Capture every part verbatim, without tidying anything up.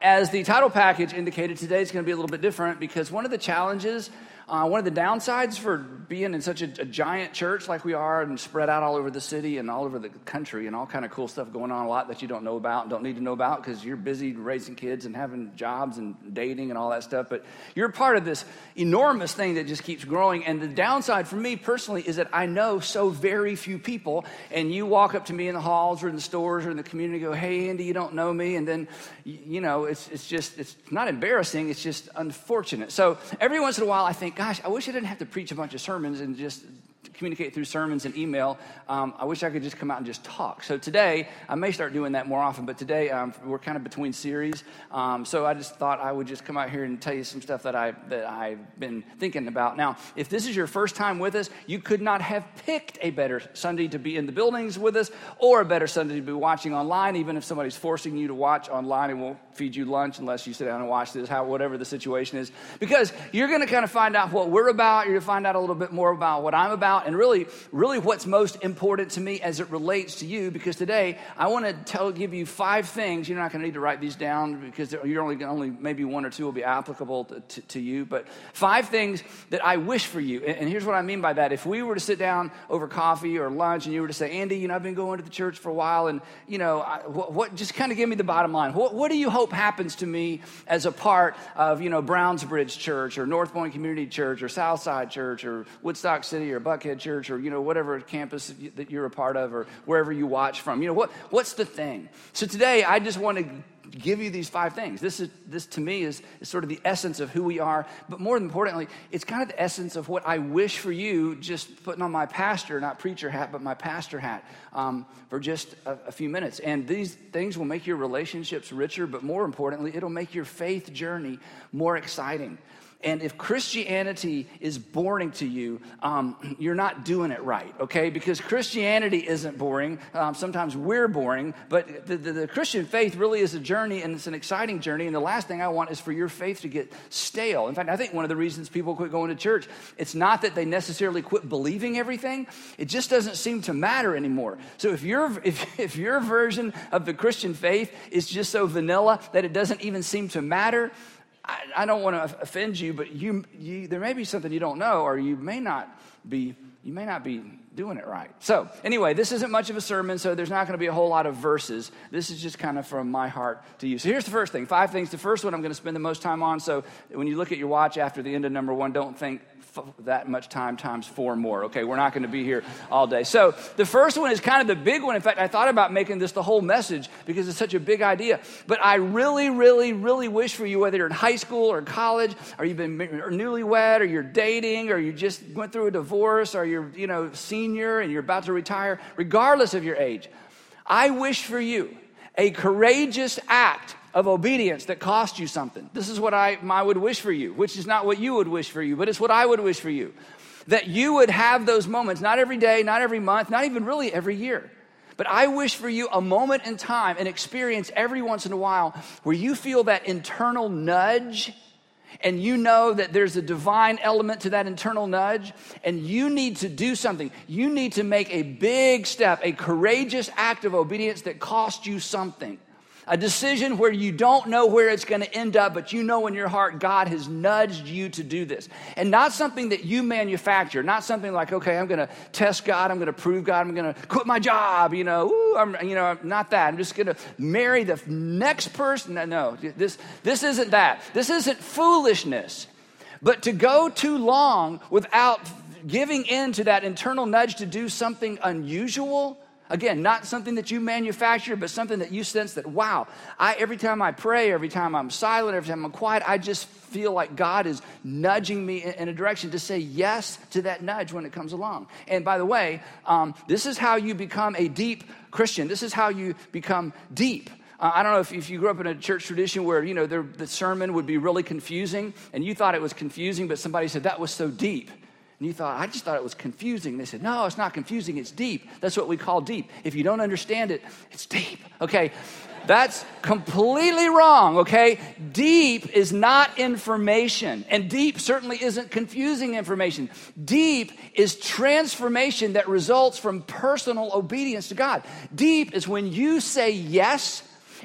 as the title package indicated, today is going to be a little bit different because one of the challenges, uh, one of the downsides for being in such a, a giant church like we are and spread out all over the city and all over the country and all kind of cool stuff going on, a lot that you don't know about and don't need to know about because you're busy raising kids and having jobs and dating and all that stuff. But you're part of this enormous thing that just keeps growing. And the downside for me personally is that I know so very few people. And you walk up to me in the halls or in the stores or in the community and go, hey, Andy, you don't know me. And then, you know, it's it's just, it's not embarrassing. It's just unfortunate. So every once in a while I think, gosh, I wish I didn't have to preach a bunch of sermons and just communicate through sermons and email. Um, I wish I could just come out and just talk. So today, I may start doing that more often, but today um, we're kind of between series. Um, so I just thought I would just come out here and tell you some stuff that, I, that I've been thinking about. Now, if this is your first time with us, you could not have picked a better Sunday to be in the buildings with us or a better Sunday to be watching online, even if somebody's forcing you to watch online and won't feed you lunch unless you sit down and watch this, how whatever the situation is. Because you're going to kind of find out what we're about. You're going to find out a little bit more about what I'm about. And really, really what's most important to me as it relates to you, because today I want to tell, give you five things. You're not going to need to write these down because you're only, only maybe one or two will be applicable to, to, to you, but five things that I wish for you. And, and here's what I mean by that. If we were to sit down over coffee or lunch and you were to say, Andy, you know, I've been going to the church for a while and, you know, I, what, what just kind of give me the bottom line. What, what do you hope happens to me as a part of, you know, Brownsbridge Church or North Point Community Church or Southside Church or Woodstock City or Buckhead Church or, you know, whatever campus that you're a part of or wherever you watch from. You know, what what's the thing? So today, I just want to give you these five things. This is this to me is, is sort of the essence of who we are, but more importantly, it's kind of the essence of what I wish for you, just putting on my pastor, not preacher hat, but my pastor hat um, for just a, a few minutes. And these things will make your relationships richer, but more importantly, it'll make your faith journey more exciting. And if Christianity is boring to you, um, you're not doing it right, okay? Because Christianity isn't boring. Um, sometimes we're boring, but the, the, the Christian faith really is a journey, and it's an exciting journey. And the last thing I want is for your faith to get stale. In fact, I think one of the reasons people quit going to church, it's not that they necessarily quit believing everything. It just doesn't seem to matter anymore. So if your if, if your version of the Christian faith is just so vanilla that it doesn't even seem to matter, I, I don't want to offend you, but you, you, there may be something you don't know, or you may not be, you may not be doing it right. So anyway, this isn't much of a sermon, so there's not going to be a whole lot of verses. This is just kind of from my heart to you. So here's the first thing, five things. The first one I'm going to spend the most time on. So when you look at your watch after the end of number one, don't think that much time times four more. Okay, we're not going to be here all day. So the first one is kind of the big one. In fact, I thought about making this the whole message because it's such a big idea. But I really, really, really wish for you, whether you're in high school or college, or you've been or newlywed, or you're dating, or you just went through a divorce, or you're, you know, senior and you're about to retire, regardless of your age, I wish for you a courageous act of obedience that cost you something. This is what I, I would wish for you, which is not what you would wish for you, but it's what I would wish for you. That you would have those moments, not every day, not every month, not even really every year. But I wish for you a moment in time, an experience every once in a while where you feel that internal nudge, and you know that there's a divine element to that internal nudge, and you need to do something. You need to make a big step, a courageous act of obedience that costs you something. A decision where you don't know where it's going to end up, but you know in your heart God has nudged you to do this. And not something that you manufacture, not something like, okay, I'm going to test God, I'm going to prove God, I'm going to quit my job, you know, ooh, I'm, you know, not that. I'm just going to marry the next person. No, no, this, this isn't that. This isn't foolishness. But to go too long without giving in to that internal nudge to do something unusual, again, not something that you manufacture, but something that you sense that, wow, I, every time I pray, every time I'm silent, every time I'm quiet, I just feel like God is nudging me in, in a direction to say yes to that nudge when it comes along. And by the way, um, this is how you become a deep Christian. This is how you become deep. Uh, I don't know if, if you grew up in a church tradition where, you know, the, the sermon would be really confusing, and you thought it was confusing, but somebody said, that was so deep. And you thought, I just thought it was confusing. They said, no, it's not confusing, it's deep. That's what we call deep. If you don't understand it, it's deep, okay? That's completely wrong, okay? Deep is not information, and deep certainly isn't confusing information. Deep is transformation that results from personal obedience to God. Deep is when you say yes,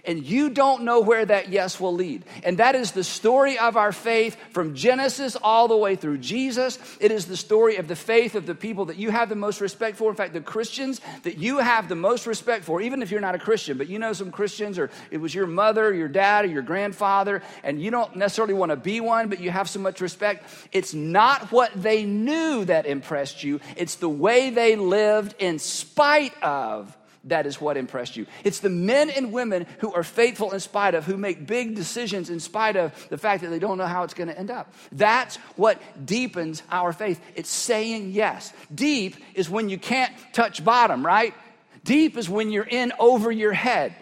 And you don't know where that yes will lead. And that is the story of our faith from Genesis all the way through Jesus. It is the story of the faith of the people that you have the most respect for. In fact, the Christians that you have the most respect for, even if you're not a Christian, but you know some Christians, or it was your mother, your dad, or your grandfather, and you don't necessarily want to be one, but you have so much respect. It's not what they knew that impressed you. It's the way they lived in spite of. That is what impressed you. It's the men and women who are faithful in spite of, who make big decisions in spite of the fact that they don't know how it's going to end up. That's what deepens our faith. It's saying yes. Deep is when you can't touch bottom, right? Deep is when you're in over your head.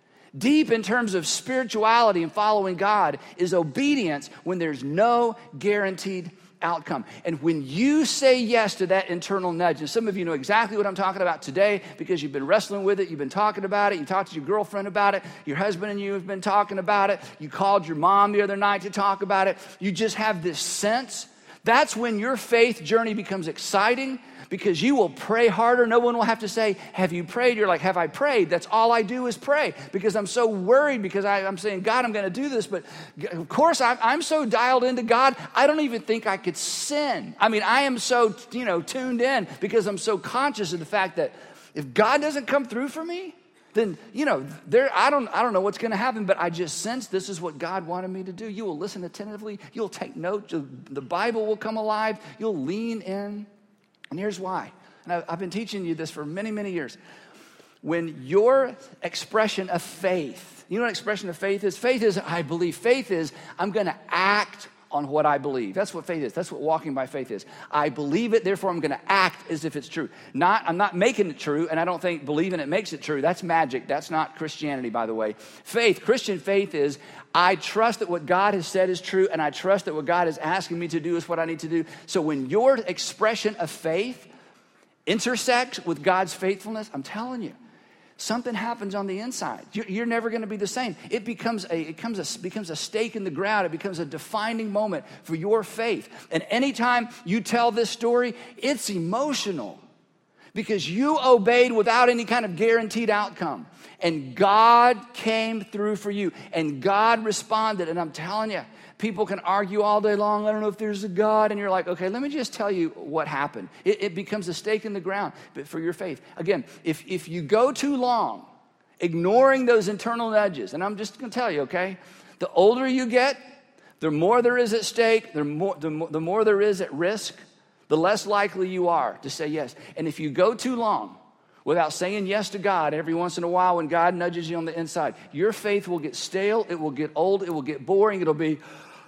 Deep in terms of spirituality and following God is obedience when there's no guaranteed outcome. And when you say yes to that internal nudge, and some of you know exactly what I'm talking about today because you've been wrestling with it, you've been talking about it, you talked to your girlfriend about it, your husband and you have been talking about it, you called your mom the other night to talk about it, you just have this sense. That's when your faith journey becomes exciting, because you will pray harder. No one will have to say, have you prayed? You're like, have I prayed? That's all I do is pray, because I'm so worried, because I, I'm saying, God, I'm going to do this. But of course, I'm, I'm so dialed into God, I don't even think I could sin. I mean, I am so, you know, tuned in because I'm so conscious of the fact that if God doesn't come through for me, then, you know, there, I don't, I don't know what's going to happen, but I just sense this is what God wanted me to do. You will listen attentively. You'll take notes. The Bible will come alive. You'll lean in. And here's why. And I've been teaching you this for many, many years. When your expression of faith, you know what expression of faith is? Faith is, I believe. Faith is, I'm going to act on what I believe. That's what faith is. That's what walking by faith is. I believe it, therefore I'm going to act as if it's true. Not, I'm not making it true, and I don't think believing it makes it true. That's magic. That's not Christianity, by the way. Faith, Christian faith is, I trust that what God has said is true, and I trust that what God is asking me to do is what I need to do. So when your expression of faith intersects with God's faithfulness, I'm telling you, something happens on the inside. You're, you're never going to be the same. It becomes a it becomes a becomes a stake in the ground. It becomes a defining moment for your faith. And anytime you tell this story, it's emotional because you obeyed without any kind of guaranteed outcome. And God came through for you. And God responded. And I'm telling you, people can argue all day long, I don't know if there's a God. And you're like, okay, let me just tell you what happened. It, it becomes a stake in the ground but for your faith. Again, if, if you go too long ignoring those internal nudges, and I'm just going to tell you, okay, the older you get, the more there is at stake, the more, the more, the more there is at risk, the less likely you are to say yes. And if you go too long without saying yes to God every once in a while when God nudges you on the inside, your faith will get stale, it will get old, it will get boring, it'll be,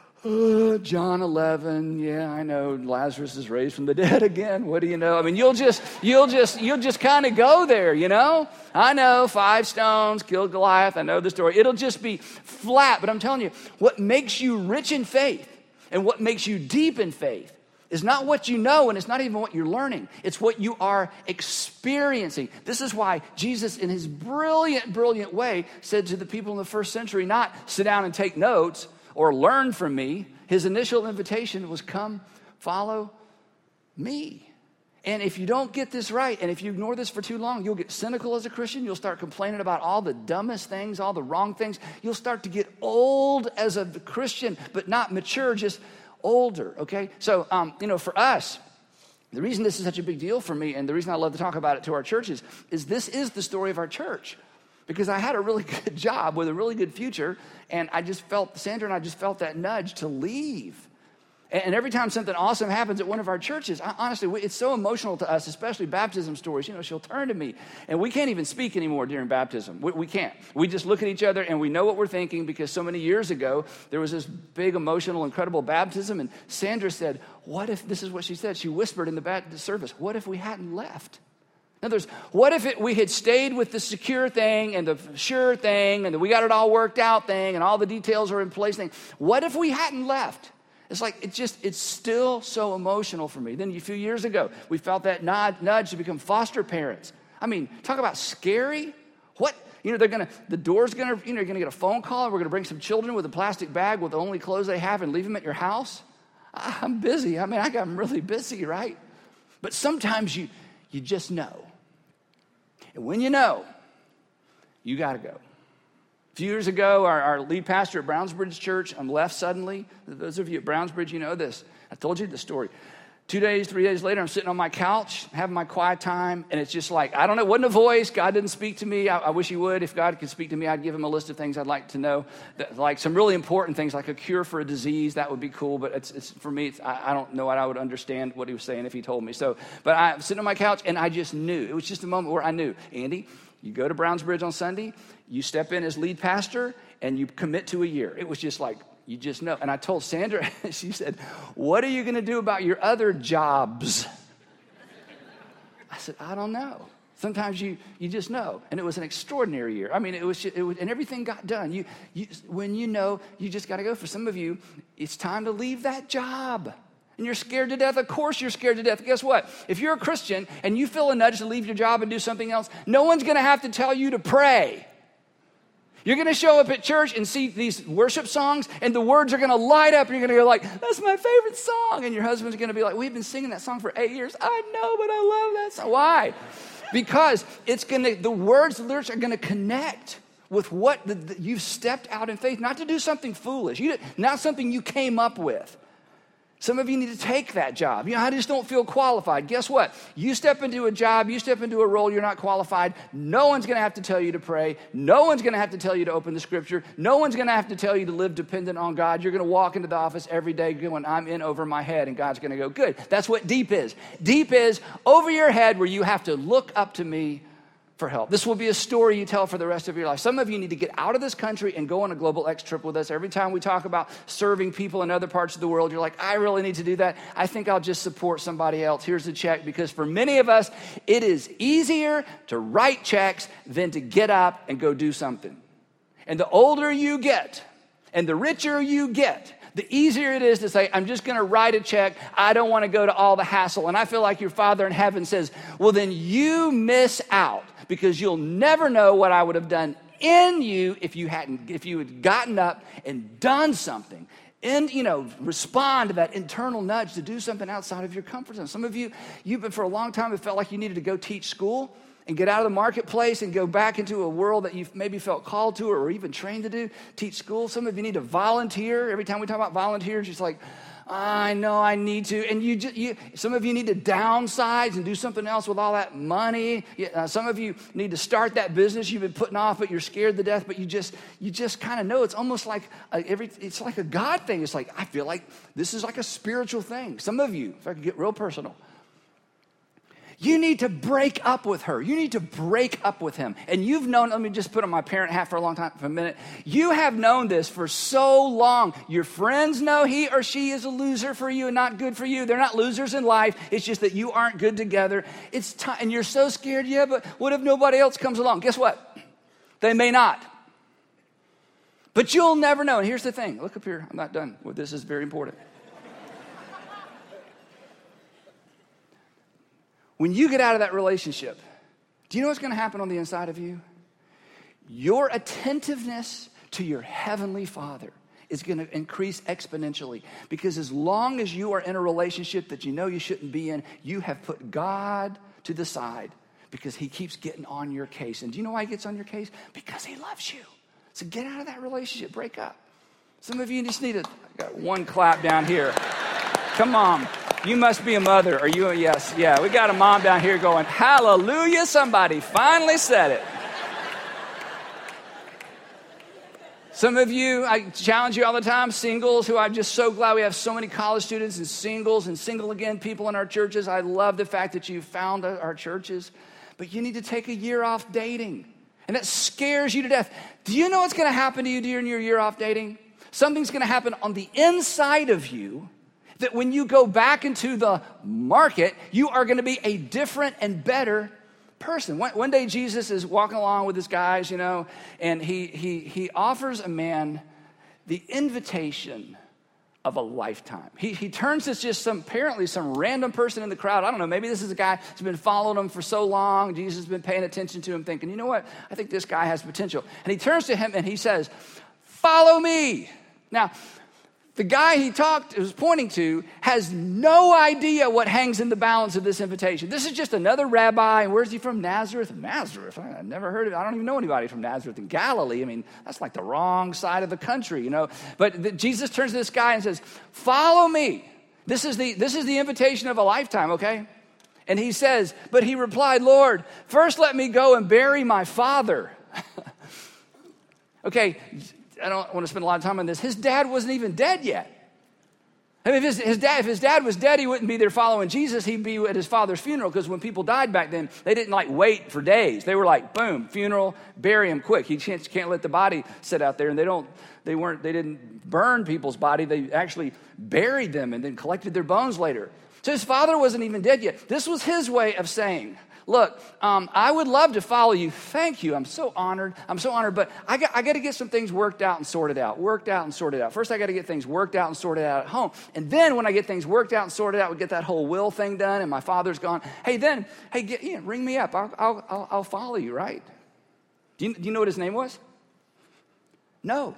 oh, John eleven, yeah, I know, Lazarus is raised from the dead again, what do you know? I mean, you'll just, you'll just, you'll just kind of go there, you know? I know, five stones killed Goliath, I know the story. It'll just be flat, but I'm telling you, what makes you rich in faith and what makes you deep in faith is not what you know, and it's not even what you're learning. It's what you are experiencing. This is why Jesus, in his brilliant, brilliant way, said to the people in the first century, not sit down and take notes or learn from me. His initial invitation was come, follow me. And if you don't get this right, and if you ignore this for too long, you'll get cynical as a Christian. You'll start complaining about all the dumbest things, all the wrong things. You'll start to get old as a Christian, but not mature, just older, okay? So, um, you know, for us, the reason this is such a big deal for me and the reason I love to talk about it to our churches is this is the story of our church. Because I had a really good job with a really good future, and I just felt, Sandra and I just felt that nudge to leave. And every time something awesome happens at one of our churches, I, honestly, it's so emotional to us, especially baptism stories. You know, she'll turn to me, and we can't even speak anymore during baptism. We, we can't. We just look at each other, and we know what we're thinking because so many years ago, there was this big, emotional, incredible baptism, and Sandra said, what if, this is what she said, she whispered in the, bat, the service, what if we hadn't left? In other words, what if it, we had stayed with the secure thing and the sure thing and the we got it all worked out thing and all the details are in place thing? What if we hadn't left? It's like, it just, it's still so emotional for me. Then a few years ago, we felt that nod, nudge to become foster parents. I mean, talk about scary. What? You know, they're going to, the door's going to, you know, you're going to get a phone call. And we're going to bring some children with a plastic bag with the only clothes they have and leave them at your house. I'm busy. I mean, I got, I'm really busy, right? But sometimes you, you just know. And when you know, you got to go. A few years ago, our, our lead pastor at Brownsbridge Church um, left suddenly. Those of you at Brownsbridge, you know this. I told you the story. Two days, three days later, I'm sitting on my couch, having my quiet time, and it's just like, I don't know, it wasn't a voice. God didn't speak to me. I, I wish he would. If God could speak to me, I'd give him a list of things I'd like to know, that, like some really important things, like a cure for a disease. That would be cool, but it's, it's for me, it's, I, I don't know what I would understand what he was saying if he told me. So, but I'm sitting on my couch, and I just knew. It was just a moment where I knew, Andy, you go to Brownsbridge on Sunday, you step in as lead pastor, and you commit to a year. It was just like, you just know. And I told Sandra, she said, what are you going to do about your other jobs? I said, I don't know. Sometimes you you just know. And it was an extraordinary year. I mean, it was, just, it was and everything got done. You, you When you know, you just got to go. For some of you, it's time to leave that job. And you're scared to death. Of course you're scared to death. Guess what? If you're a Christian and you feel a nudge to leave your job and do something else, no one's going to have to tell you to pray. You're going to show up at church and see these worship songs, and the words are going to light up, and you're going to go like, that's my favorite song. And your husband's going to be like, we've been singing that song for eight years. I know, but I love that song. Why? Because it's going to, the words, the lyrics are going to connect with what the, the, you've stepped out in faith, not to do something foolish, you, not something you came up with. Some of you need to take that job. You know, I just don't feel qualified. Guess what? You step into a job, you step into a role, you're not qualified. No one's going to have to tell you to pray. No one's going to have to tell you to open the scripture. No one's going to have to tell you to live dependent on God. You're going to walk into the office every day going, I'm in over my head, and God's going to go, good. That's what deep is. Deep is over your head where you have to look up to me for help. This will be a story you tell for the rest of your life. Some of you need to get out of this country and go on a Global X trip with us. Every time we talk about serving people in other parts of the world, you're like, I really need to do that. I think I'll just support somebody else. Here's the check. Because for many of us, it is easier to write checks than to get up and go do something. And the older you get and the richer you get, the easier it is to say, I'm just going to write a check. I don't want to go to all the hassle. And I feel like your Father in heaven says, well, then you miss out, because you'll never know what I would have done in you if you hadn't, if you had gotten up and done something. And, you know, respond to that internal nudge to do something outside of your comfort zone. Some of you, you've been for a long time, it felt like you needed to go teach school and get out of the marketplace and go back into a world that you've maybe felt called to or even trained to do, teach school. Some of you need to volunteer. Every time we talk about volunteers, it's like, I know I need to. And you, just, you, some of you need to downsize and do something else with all that money. Uh, some of you need to start that business you've been putting off, but you're scared to death. But you just, you just kind of know it's almost like a, every. It's like a God thing. It's like I feel like this is like a spiritual thing. Some of you, if I could get real personal, you need to break up with her. You need to break up with him. And you've known, let me just put on my parent hat for a long time, for a minute. You have known this for so long. Your friends know he or she is a loser for you and not good for you. They're not losers in life. It's just that you aren't good together. It's time, and you're so scared, yeah, but what if nobody else comes along? Guess what? They may not. But you'll never know. And here's the thing. Look up here. I'm not done. Well, this is very important. When you get out of that relationship, do you know what's going to happen on the inside of you? Your attentiveness to your heavenly Father is going to increase exponentially, because as long as you are in a relationship that you know you shouldn't be in, you have put God to the side because he keeps getting on your case. And do you know why he gets on your case? Because he loves you. So get out of that relationship. Break up. Some of you just need a, I got one clap down here. Come on. You must be a mother. Are you a yes? Yeah, we got a mom down here going, hallelujah, somebody finally said it. Some of you, I challenge you all the time, singles, who I'm just so glad we have so many college students and singles and single again people in our churches. I love the fact that you found our churches. But you need to take a year off dating. And that scares you to death. Do you know what's going to happen to you during your year off dating? Something's going to happen on the inside of you that when you go back into the market, you are going to be a different and better person. One, one day Jesus is walking along with his guys, you know, and he he he offers a man the invitation of a lifetime. He he turns to just some, apparently some random person in the crowd. I don't know, maybe this is a guy who's been following him for so long. Jesus has been paying attention to him, thinking, you know what? I think this guy has potential. And he turns to him and he says, follow me. Now, The guy he talked was pointing to has no idea what hangs in the balance of this invitation. This is just another rabbi. And where's he from? Nazareth? Nazareth. I've never heard of it. I don't even know anybody from Nazareth in Galilee. I mean, that's like the wrong side of the country, you know. But the, Jesus turns to this guy and says, follow me. This is the this is the invitation of a lifetime, okay? And he says, but he replied, Lord, first let me go and bury my father. Okay, I don't want to spend a lot of time on this. His dad wasn't even dead yet. I mean, if his, his dad, if his dad was dead, he wouldn't be there following Jesus. He'd be at his father's funeral, because when people died back then, they didn't like wait for days. They were like, boom, funeral, bury him quick. You can't, can't let the body sit out there. And they don't, they weren't, they didn't burn people's body. They actually buried them and then collected their bones later. So his father wasn't even dead yet. This was his way of saying, look, um, I would love to follow you. Thank you. I'm so honored. I'm so honored. But I got, I got to get some things worked out and sorted out. Worked out and sorted out. First, I got to get things worked out and sorted out at home. And then when I get things worked out and sorted out, we get that whole will thing done, and my father's gone. Hey, then, hey, get, yeah, ring me up. I'll, I'll, I'll, I'll follow you, right? Do you, do you know what his name was? No.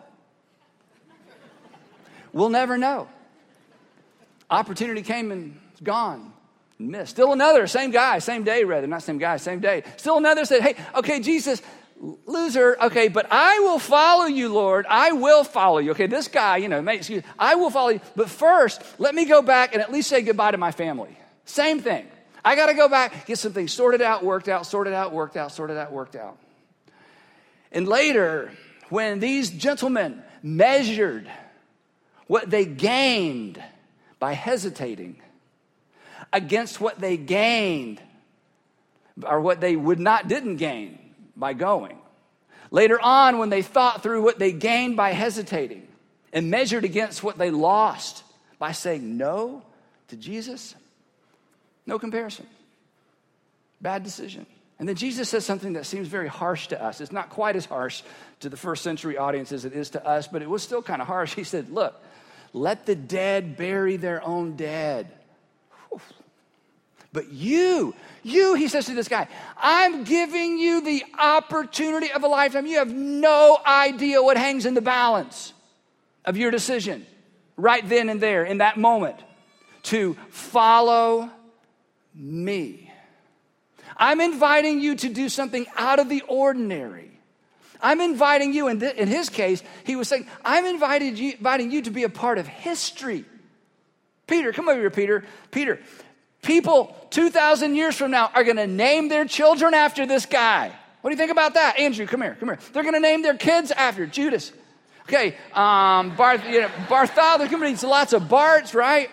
We'll never know. Opportunity came and it's gone. Missed. Still another, same guy, same day rather, not same guy, same day. Still another said, hey, okay, Jesus, loser, okay, but I will follow you, Lord. I will follow you. Okay, this guy, you know, mate, excuse, I will follow you. But first, let me go back and at least say goodbye to my family. Same thing. I got to go back, get some things sorted out, worked out, sorted out, worked out, sorted out, worked out. And later, when these gentlemen measured what they gained by hesitating against what they gained, or what they would not, didn't gain by going. Later on, when they thought through what they gained by hesitating and measured against what they lost by saying no to Jesus, no comparison. Bad decision. And then Jesus says something that seems very harsh to us. It's not quite as harsh to the first century audience as it is to us, but it was still kind of harsh. He said, look, let the dead bury their own dead. Whew. But you, you, he says to this guy, I'm giving you the opportunity of a lifetime. You have no idea what hangs in the balance of your decision right then and there in that moment to follow me. I'm inviting you to do something out of the ordinary. I'm inviting you, in, th- in his case, he was saying, I'm invited you, inviting you to be a part of history. Peter, come over here, Peter. Peter, people two thousand years from now are going to name their children after this guy. What do you think about that? Andrew, come here, come here. They're going to name their kids after Judas. Okay, um, Barth, you know, Bartholomew, there's going to be lots of Barts, right?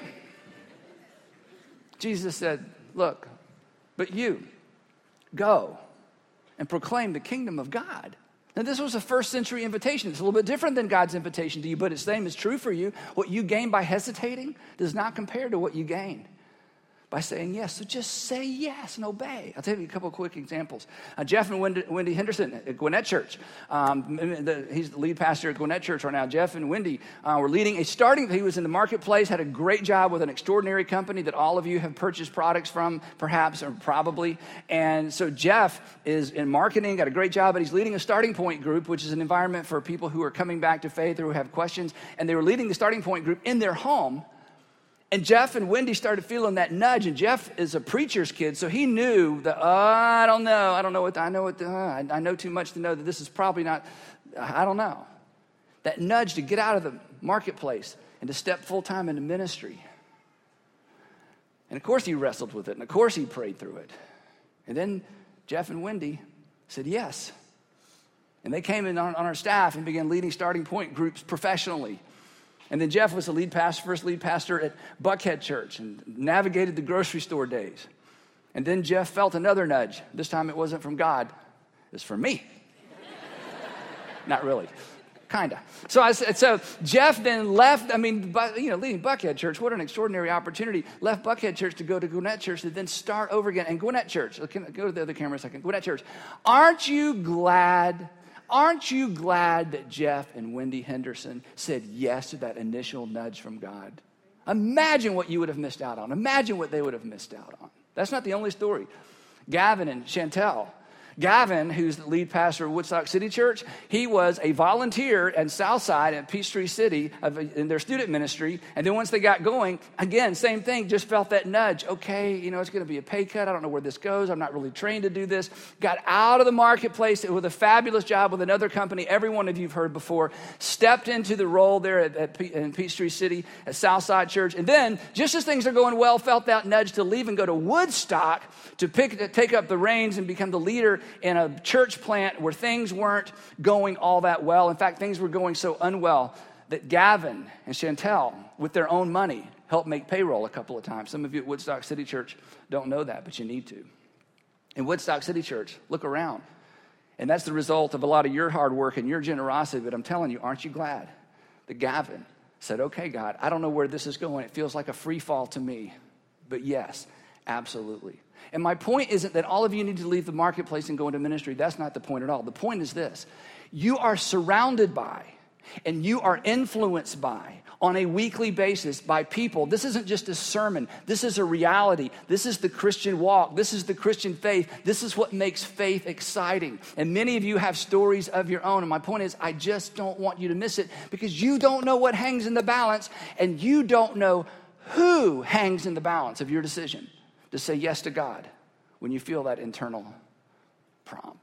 Jesus said, look, but you go and proclaim the kingdom of God. Now, this was a first century invitation. It's a little bit different than God's invitation to you, but its same is true for you. What you gain by hesitating does not compare to what you gain by saying yes. So just say yes and obey. I'll tell you a couple of quick examples. Uh, Jeff and Wendy, Wendy Henderson at Gwinnett Church. Um, the, he's the lead pastor at Gwinnett Church right now. Jeff and Wendy uh, were leading a starting, he was in the marketplace, had a great job with an extraordinary company that all of you have purchased products from, perhaps, or probably. And so Jeff is in marketing, got a great job, but he's leading a starting point group, which is an environment for people who are coming back to faith or who have questions. And they were leading the starting point group in their home. And Jeff and Wendy started feeling that nudge. And Jeff is a preacher's kid, so he knew that, oh, I don't know. I don't know what, I know what, the, uh, I, I know too much to know that this is probably not, I don't know. That nudge to get out of the marketplace and to step full-time into ministry. And of course he wrestled with it. And of course he prayed through it. And then Jeff and Wendy said yes. And they came in on, on our staff and began leading starting point groups professionally. And then Jeff was the lead pastor, first lead pastor at Buckhead Church and navigated the grocery store days. And then Jeff felt another nudge. This time it wasn't from God. It was from me. Not really. Kind of. So I said, so Jeff then left, I mean, you know, leading Buckhead Church, what an extraordinary opportunity. Left Buckhead Church to go to Gwinnett Church to then start over again. And Gwinnett Church, go to the other camera a second. Gwinnett Church. Aren't you glad Aren't you glad that Jeff and Wendy Henderson said yes to that initial nudge from God? Imagine what you would have missed out on. Imagine what they would have missed out on. That's not the only story. Gavin and Chantel. Gavin, who's the lead pastor of Woodstock City Church, he was a volunteer at Southside at Peachtree City of, in their student ministry. And then once they got going, again, same thing, just felt that nudge. Okay, you know, it's going to be a pay cut. I don't know where this goes. I'm not really trained to do this. Got out of the marketplace with a fabulous job with another company, every one of you have heard before. Stepped into the role there at, at Pe- in Peachtree City at Southside Church. And then, just as things are going well, felt that nudge to leave and go to Woodstock to pick to take up the reins and become the leader in a church plant where things weren't going all that well. In fact, things were going so unwell that Gavin and Chantel, with their own money, helped make payroll a couple of times. Some of you at Woodstock City Church don't know that, but you need to. In Woodstock City Church, look around. And that's the result of a lot of your hard work and your generosity. But I'm telling you, aren't you glad that Gavin said, okay, God, I don't know where this is going. It feels like a free fall to me. But yes, absolutely. And my point isn't that all of you need to leave the marketplace and go into ministry. That's not the point at all. The point is this. You are surrounded by and you are influenced by on a weekly basis by people. This isn't just a sermon. This is a reality. This is the Christian walk. This is the Christian faith. This is what makes faith exciting. And many of you have stories of your own. And my point is, I just don't want you to miss it because you don't know what hangs in the balance and you don't know who hangs in the balance of your decision to say yes to God when you feel that internal prompt.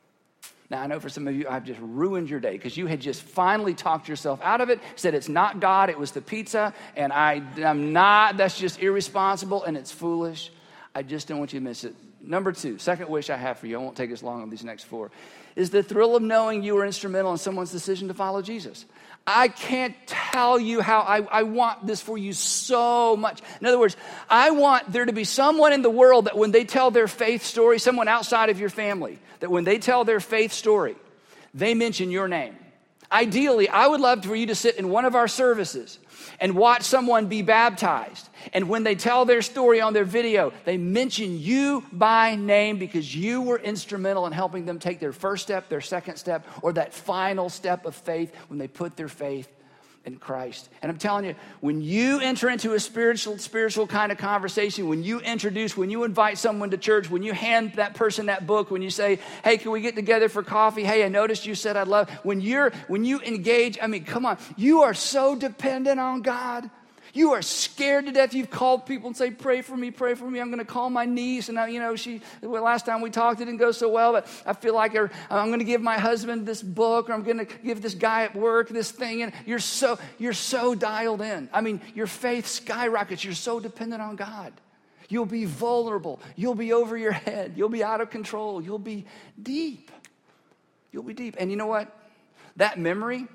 Now, I know for some of you, I've just ruined your day because you had just finally talked yourself out of it, said it's not God, it was the pizza, and I, I'm not, that's just irresponsible and it's foolish. I just don't want you to miss it. Number two, second wish I have for you, I won't take as long on these next four, is the thrill of knowing you were instrumental in someone's decision to follow Jesus. I can't tell you how I, I want this for you so much. In other words, I want there to be someone in the world that when they tell their faith story, someone outside of your family, that when they tell their faith story, they mention your name. Ideally, I would love for you to sit in one of our services and watch someone be baptized. And when they tell their story on their video, they mention you by name because you were instrumental in helping them take their first step, their second step, or that final step of faith when they put their faith in Christ. And I'm telling you, when you enter into a spiritual, spiritual kind of conversation, when you introduce, when you invite someone to church, when you hand that person that book, when you say, hey, can we get together for coffee? Hey, I noticed you said I'd love. When you're, when you engage, I mean, come on, you are so dependent on God. You are scared to death. You've called people and say, pray for me, pray for me. I'm going to call my niece. And, I, you know, she, well, last time we talked, it didn't go so well, but I feel like I'm going to give my husband this book, or I'm going to give this guy at work this thing. And you're so, you're so dialed in. I mean, your faith skyrockets. You're so dependent on God. You'll be vulnerable. You'll be over your head. You'll be out of control. You'll be deep. You'll be deep. And you know what? That memory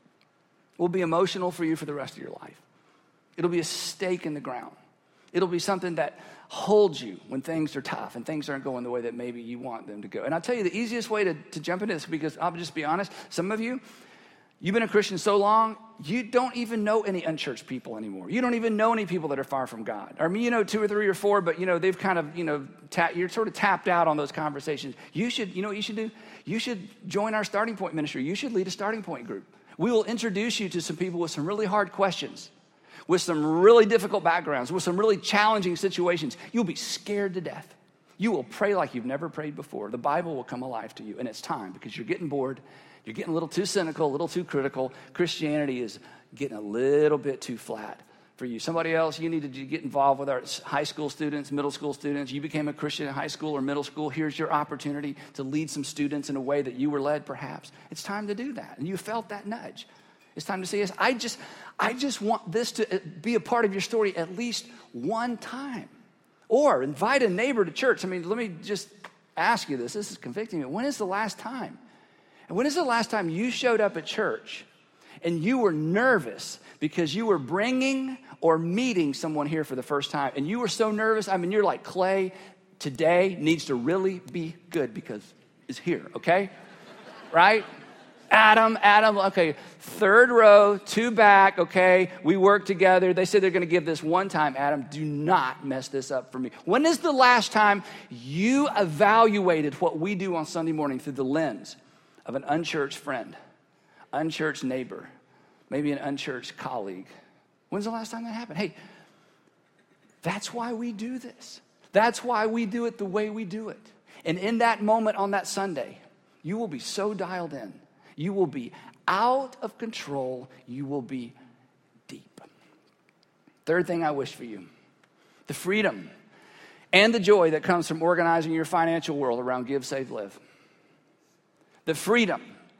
will be emotional for you for the rest of your life. It'll be a stake in the ground. It'll be something that holds you when things are tough and things aren't going the way that maybe you want them to go. And I'll tell you the easiest way to, to jump into this, because I'll just be honest, some of you, you've been a Christian so long, you don't even know any unchurched people anymore. You don't even know any people that are far from God. Or I mean, you know, two or three or four, but you know, they've kind of, you know, ta- you're sort of tapped out on those conversations. You should, you know what you should do? You should join our Starting Point ministry. You should lead a Starting Point group. We will introduce you to some people with some really hard questions, with some really difficult backgrounds, with some really challenging situations. You'll be scared to death. You will pray like you've never prayed before. The Bible will come alive to you, and it's time because you're getting bored. You're getting a little too cynical, a little too critical. Christianity is getting a little bit too flat for you. Somebody else, you need to get involved with our high school students, middle school students. You became a Christian in high school or middle school. Here's your opportunity to lead some students in a way that you were led, perhaps. It's time to do that, and you felt that nudge. It's time to say yes. I just, I just want this to be a part of your story at least one time. Or invite a neighbor to church. I mean, let me just ask you this. This is convicting me. When is the last time? And when is the last time you showed up at church and you were nervous because you were bringing or meeting someone here for the first time? And you were so nervous. I mean, you're like, Clay, today needs to really be good because it's here, okay? Right? Adam, Adam, okay, third row, two back, okay, we work together. They said they're going to give this one time. Adam, do not mess this up for me. When is the last time you evaluated what we do on Sunday morning through the lens of an unchurched friend, unchurched neighbor, maybe an unchurched colleague? When's the last time that happened? Hey, that's why we do this. That's why we do it the way we do it. And in that moment on that Sunday, you will be so dialed in. You will be out of control. You will be deep. Third thing I wish for you, the freedom and the joy that comes from organizing your financial world around Give, Save, Live. The freedom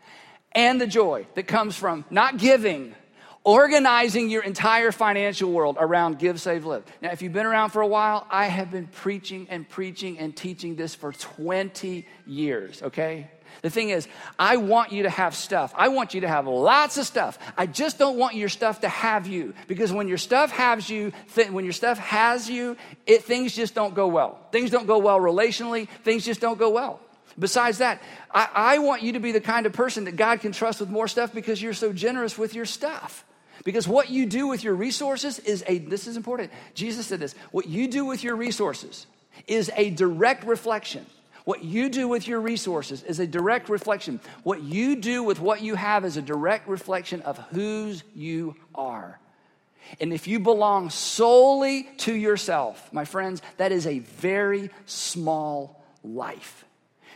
and the joy that comes from not giving, organizing your entire financial world around Give, Save, Live. Now, if you've been around for a while, I have been preaching and preaching and teaching this for twenty years, okay? The thing is, I want you to have stuff. I want you to have lots of stuff. I just don't want your stuff to have you, because when your stuff has you, th- when your stuff has you, it, things just don't go well. Things don't go well relationally. Things just don't go well. Besides that, I, I want you to be the kind of person that God can trust with more stuff because you're so generous with your stuff. Because what you do with your resources is a, this is important. Jesus said this, what you do with your resources is a direct reflection. What you do with your resources is a direct reflection. What you do with what you have is a direct reflection of whose you are. And if you belong solely to yourself, my friends, that is a very small life.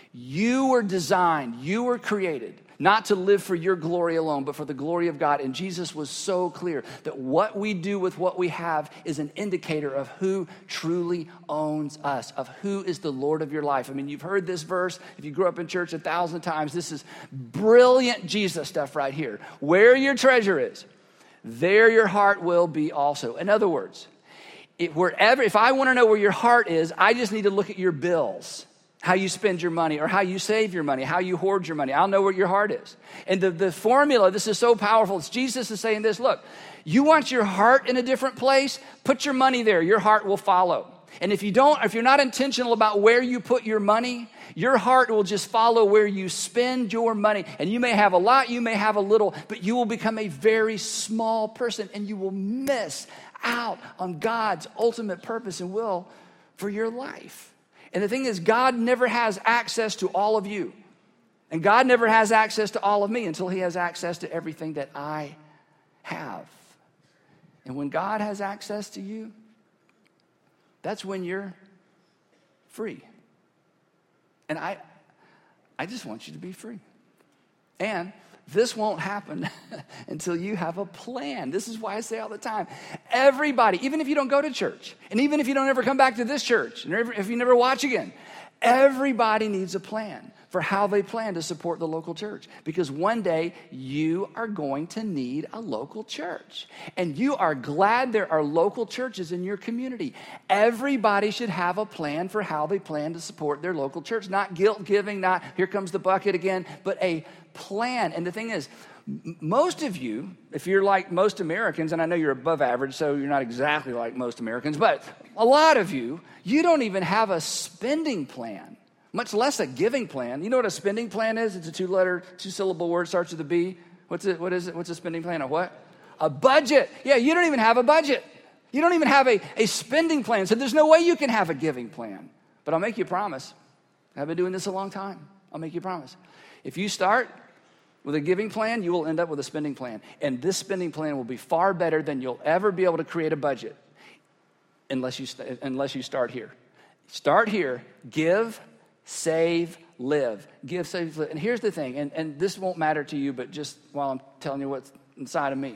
You were designed, you were created not to live for your glory alone, but for the glory of God. And Jesus was so clear that what we do with what we have is an indicator of who truly owns us, of who is the Lord of your life. I mean, you've heard this verse. If you grew up in church a thousand times, this is brilliant Jesus stuff right here. Where your treasure is, there your heart will be also. In other words, it, wherever, if I want to know where your heart is, I just need to look at your bills. How you spend your money, or how you save your money, how you hoard your money. I'll know where your heart is. And the, the formula, this is so powerful. It's Jesus is saying this, look, you want your heart in a different place? Put your money there. Your heart will follow. And if you don't, if you're not intentional about where you put your money, your heart will just follow where you spend your money. And you may have a lot, you may have a little, but you will become a very small person, and you will miss out on God's ultimate purpose and will for your life. And the thing is, God never has access to all of you. And God never has access to all of me until he has access to everything that I have. And when God has access to you, that's when you're free. And I, I just want you to be free. And this won't happen until you have a plan. This is why I say all the time, everybody, even if you don't go to church, and even if you don't ever come back to this church, and if you never watch again, everybody needs a plan for how they plan to support the local church. Because one day you are going to need a local church. And you are glad there are local churches in your community. Everybody should have a plan for how they plan to support their local church. Not guilt giving, not here comes the bucket again, but a plan. And the thing is, most of you, if you're like most Americans, and I know you're above average, so you're not exactly like most Americans, but a lot of you, you don't even have a spending plan, much less a giving plan. You know what a spending plan is? It's a two-letter, two-syllable word, starts with a B. What's it? What is it? What's a spending plan? A what? A budget. Yeah, you don't even have a budget. You don't even have a, a spending plan. So there's no way you can have a giving plan. But I'll make you a promise. I've been doing this a long time. I'll make you a promise. If you start with a giving plan, you will end up with a spending plan. And this spending plan will be far better than you'll ever be able to create a budget unless you, st- unless you start here. Start here. Give, save, live. Give, save, live. And here's the thing, and, and this won't matter to you, but just while I'm telling you what's inside of me.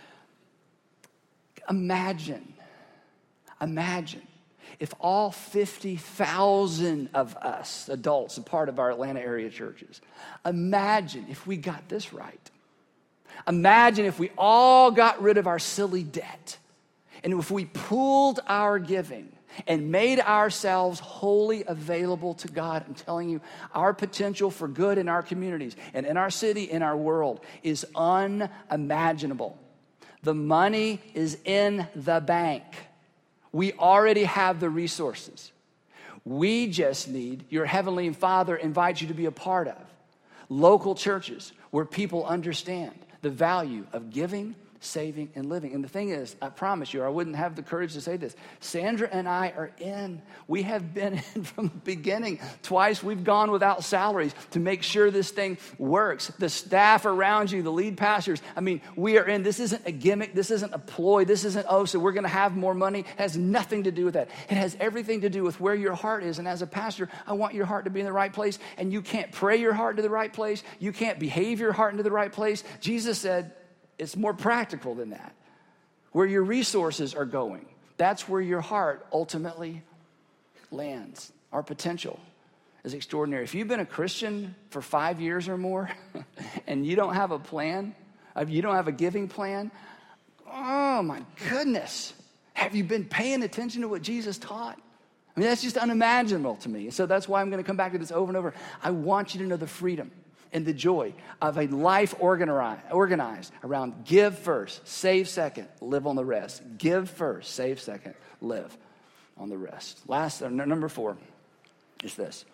Imagine, imagine if all fifty thousand of us, adults, a part of our Atlanta area churches, imagine if we got this right. Imagine if we all got rid of our silly debt, and if we pooled our giving and made ourselves wholly available to God. I'm telling you, our potential for good in our communities and in our city, in our world, is unimaginable. The money is in the bank. We already have the resources. We just need, your Heavenly Father invites you to be a part of local churches where people understand the value of giving, saving, and living. And the thing is, I promise you, I wouldn't have the courage to say this. Sandra and I are in. We have been in from the beginning. Twice we've gone without salaries to make sure this thing works. The staff around you, the lead pastors, I mean, we are in. This isn't a gimmick. This isn't a ploy. This isn't, oh, so we're going to have more money. It has nothing to do with that. It has everything to do with where your heart is. And as a pastor, I want your heart to be in the right place. And you can't pray your heart into the right place. You can't behave your heart into the right place. Jesus said, it's more practical than that. Where your resources are going, that's where your heart ultimately lands. Our potential is extraordinary. If you've been a Christian for five years or more and you don't have a plan, you don't have a giving plan, oh my goodness, have you been paying attention to what Jesus taught? I mean, that's just unimaginable to me. So that's why I'm going to come back to this over and over. I want you to know the freedom and the joy of a life organized around give first, save second, live on the rest. Give first, save second, live on the rest. Last, uh, number four is this.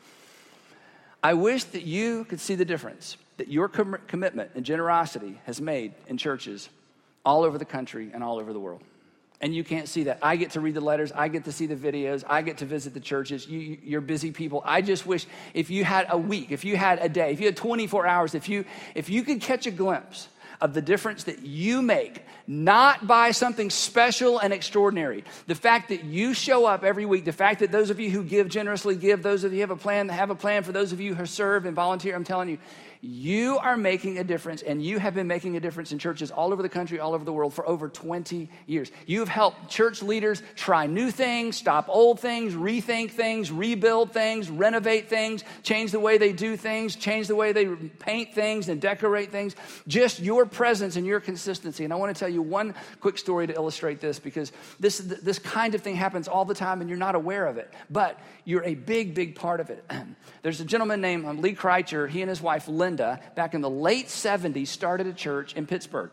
I wish that you could see the difference that your com- commitment and generosity has made in churches all over the country and all over the world. And you can't see that. I get to read the letters. I get to see the videos. I get to visit the churches. You, you're busy people. I just wish if you had a week, if you had a day, if you had twenty-four hours, if you if you could catch a glimpse of the difference that you make, not by something special and extraordinary. The fact that you show up every week, the fact that those of you who give generously give, those of you who have a plan, have a plan for those of you who serve and volunteer, I'm telling you, you are making a difference, and you have been making a difference in churches all over the country, all over the world for over twenty years. You've helped church leaders try new things, stop old things, rethink things, rebuild things, renovate things, change the way they do things, change the way they paint things and decorate things. Just your presence and your consistency. And I want to tell you one quick story to illustrate this, because this, this kind of thing happens all the time and you're not aware of it, but you're a big, big part of it. There's a gentleman named um, Lee Kreitzer. He and his wife, Linda, back in the late seventies, started a church in Pittsburgh.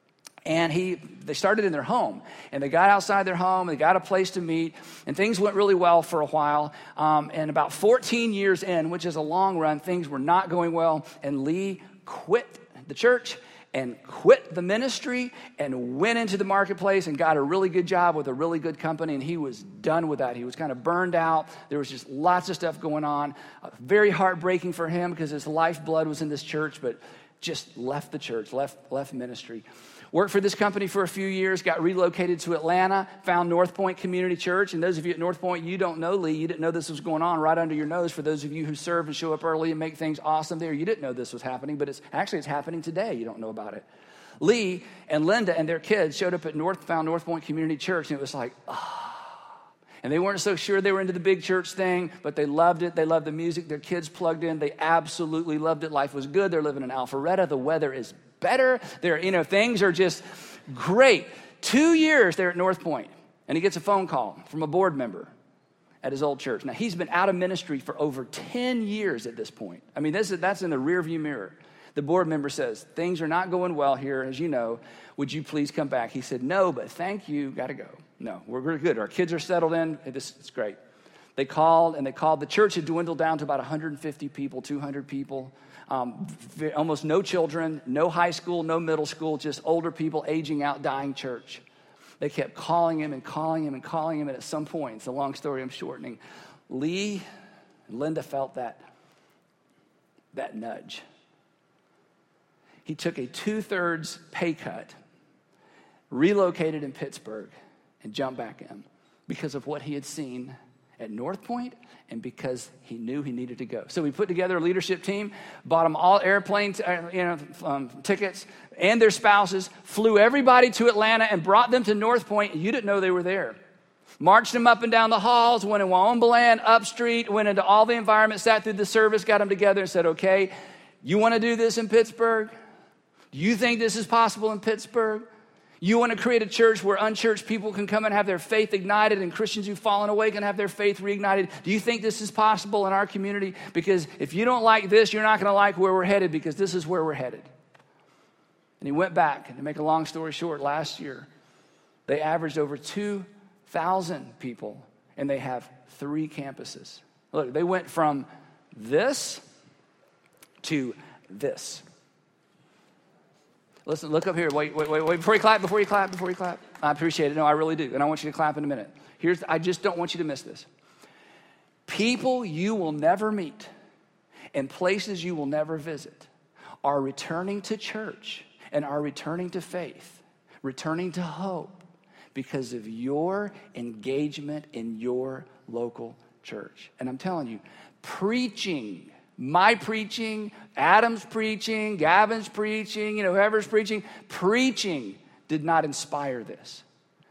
And he, they started in their home, and they got outside their home, they got a place to meet, and things went really well for a while. Um, and about fourteen years in, which is a long run, things were not going well, and Lee quit the church and quit the ministry and went into the marketplace and got a really good job with a really good company, and he was done with that. He was kind of burned out. There was just lots of stuff going on. Uh, very heartbreaking for him because his lifeblood was in this church, but just left the church, left, left ministry. Worked for this company for a few years, got relocated to Atlanta, found North Point Community Church. And those of you at North Point, you don't know Lee. You didn't know this was going on right under your nose. For those of you who serve and show up early and make things awesome there, you didn't know this was happening, but it's actually it's happening today. You don't know about it. Lee and Linda and their kids showed up at North, found North Point Community Church, and it was like, ah. Oh. And they weren't so sure they were into the big church thing, but they loved it. They loved the music. Their kids plugged in. They absolutely loved it. Life was good. They're living in Alpharetta. The weather is better. There, you know, things are just great. Two years there at North Point, and he gets a phone call from a board member at his old church. Now, he's been out of ministry for over ten years at this point. I mean, this is, that's in the rearview mirror. The board member says, things are not going well here, as you know. Would you please come back? He said, no, but thank you. Got to go. No, we're, we're good. Our kids are settled in. This, it's great. They called, and they called. The church had dwindled down to about one hundred fifty people, two hundred people. Um, almost no children, no high school, no middle school, just older people, aging out, dying church. They kept calling him and calling him and calling him, and at some point, it's a long story I'm shortening, Lee and Linda felt that, that nudge. He took a two-thirds pay cut, relocated in Pittsburgh, and jumped back in because of what he had seen at North Point, and because he knew he needed to go. So we put together a leadership team, bought them all airplane t- you know, um, tickets and their spouses, flew everybody to Atlanta and brought them to North Point, and you didn't know they were there. Marched them up and down the halls, went in Wombaland, up street, went into all the environment, sat through the service, got them together and said, okay, you want to do this in Pittsburgh? Do you think this is possible in Pittsburgh? You want to create a church where unchurched people can come and have their faith ignited, and Christians who've fallen away can have their faith reignited? Do you think this is possible in our community? Because if you don't like this, you're not going to like where we're headed, because this is where we're headed. And he went back, and to make a long story short, last year, they averaged over two thousand people, and they have three campuses. Look, they went from this to this. Listen, look up here. Wait, wait, wait, wait. Before you clap, before you clap, before you clap. I appreciate it. No, I really do. And I want you to clap in a minute. Here's, I just don't want you to miss this. People you will never meet and places you will never visit are returning to church and are returning to faith, returning to hope because of your engagement in your local church. And I'm telling you, preaching, my preaching, Adam's preaching, Gavin's preaching, you know, whoever's preaching, preaching did not inspire this.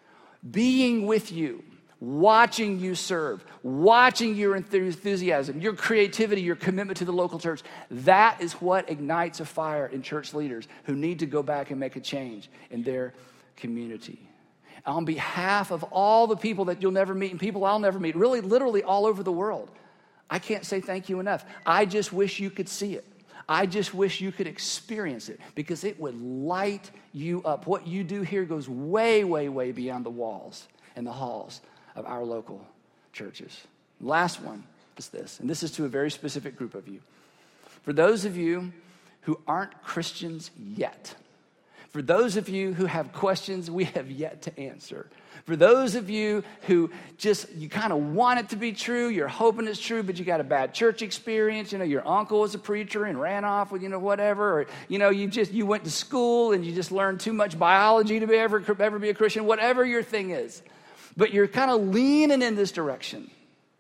Being with you, watching you serve, watching your enthusiasm, your creativity, your commitment to the local church, that is what ignites a fire in church leaders who need to go back and make a change in their community. On behalf of all the people that you'll never meet and people I'll never meet, really literally all over the world, I can't say thank you enough. I just wish you could see it. I just wish you could experience it because it would light you up. What you do here goes way, way, way beyond the walls and the halls of our local churches. Last one is this, and this is to a very specific group of you. For those of you who aren't Christians yet, for those of you who have questions we have yet to answer, for those of you who just, you kind of want it to be true, you're hoping it's true, but you got a bad church experience, you know, your uncle was a preacher and ran off with, you know, whatever, or, you know, you just, you went to school and you just learned too much biology to be ever, ever be a Christian, whatever your thing is. But you're kind of leaning in this direction.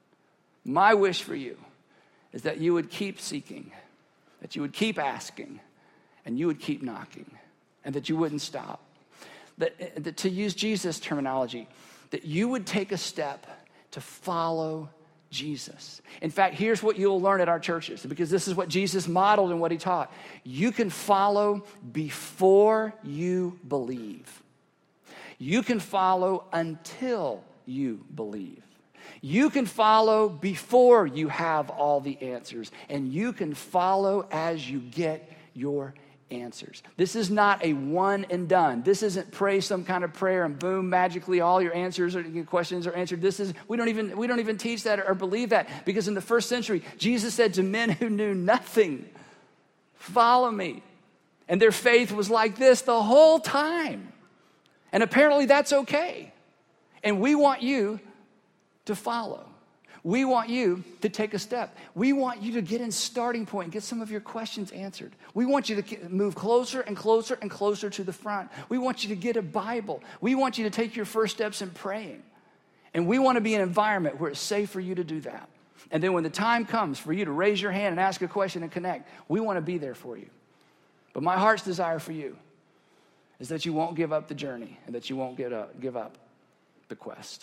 My wish for you is that you would keep seeking, that you would keep asking, and you would keep knocking, and that you wouldn't stop. That, that to use Jesus' terminology, that you would take a step to follow Jesus. In fact, here's what you'll learn at our churches, because this is what Jesus modeled and what he taught. You can follow before you believe. You can follow until you believe. You can follow before you have all the answers. And you can follow as you get your answers. This is not a one and done. This isn't pray some kind of prayer and boom, magically all your answers or your questions are answered. This is, we don't even, we don't even teach that or believe that, because in the first century, Jesus said to men who knew nothing, follow me. And their faith was like this the whole time. And apparently that's okay. And we want you to follow. We want you to take a step. We want you to get in starting point and get some of your questions answered. We want you to move closer and closer and closer to the front. We want you to get a Bible. We want you to take your first steps in praying. And we want to be an environment where it's safe for you to do that. And then when the time comes for you to raise your hand and ask a question and connect, we want to be there for you. But my heart's desire for you is that you won't give up the journey and that you won't get up, give up the quest.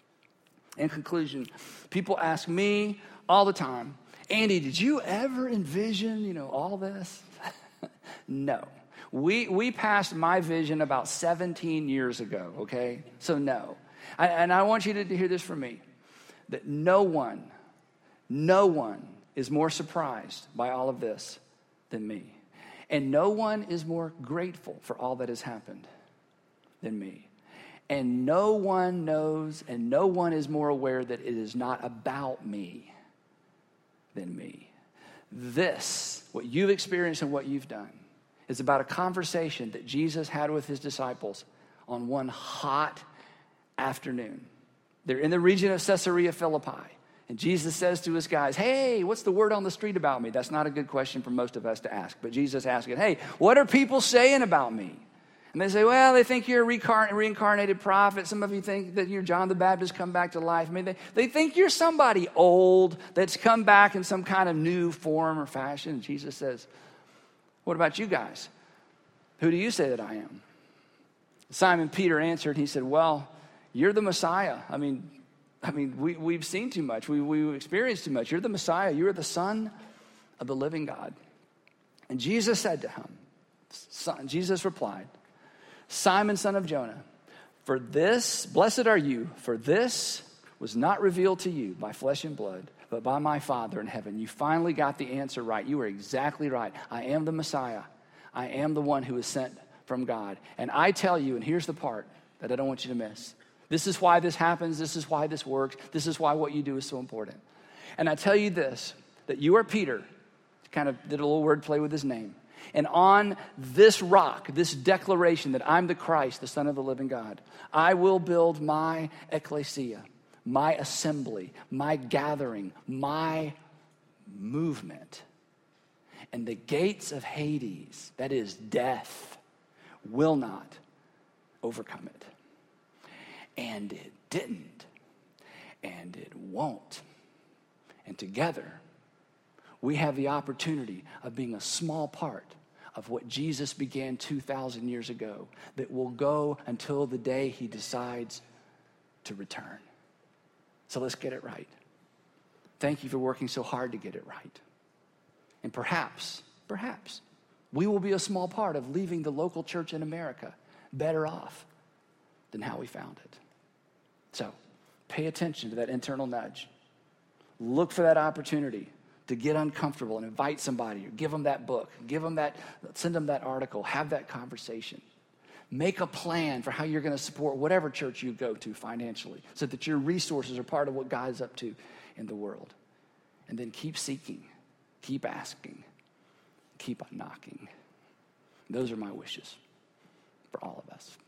In conclusion, people ask me all the time, Andy, did you ever envision, you know, all this? No. We we passed my vision about seventeen years ago, okay? So no. I, and I want you to hear this from me, that no one, no one is more surprised by all of this than me. And no one is more grateful for all that has happened than me. And no one knows and no one is more aware that it is not about me than me. This, what you've experienced and what you've done, is about a conversation that Jesus had with his disciples on one hot afternoon. They're in the region of Caesarea Philippi. And Jesus says to his guys, hey, what's the word on the street about me? That's not a good question for most of us to ask. But Jesus asked it, hey, what are people saying about me? And they say, well, they think you're a reincarn- reincarnated prophet. Some of you think that you're John the Baptist come back to life. I mean, they, they think you're somebody old that's come back in some kind of new form or fashion. And Jesus says, what about you guys? Who do you say that I am? Simon Peter answered, he said, well, you're the Messiah. I mean, I mean, we, we've seen too much. We, we've experienced too much. You're the Messiah. You're the Son of the living God. And Jesus said to him, son, Jesus replied, Simon, son of Jonah, for this, blessed are you, for this was not revealed to you by flesh and blood, but by my Father in heaven. You finally got the answer right. You were exactly right. I am the Messiah. I am the one who is sent from God. And I tell you, and here's the part that I don't want you to miss. This is why this happens. This is why this works. This is why what you do is so important. And I tell you this, that you are Peter, kind of did a little wordplay with his name. And on this rock, this declaration that I'm the Christ, the Son of the living God, I will build my ecclesia, my assembly, my gathering, my movement. And the gates of Hades, that is death, will not overcome it. And it didn't. And it won't. And together, we have the opportunity of being a small part of what Jesus began two thousand years ago that will go until the day he decides to return. So let's get it right. Thank you for working so hard to get it right. And perhaps, perhaps, we will be a small part of leaving the local church in America better off than how we found it. So, pay attention to that internal nudge. Look for that opportunity to get uncomfortable and invite somebody, or give them that book, give them that, send them that article, have that conversation. Make a plan for how you're going to support whatever church you go to financially so that your resources are part of what God is up to in the world. And then keep seeking, keep asking, keep on knocking. Those are my wishes for all of us.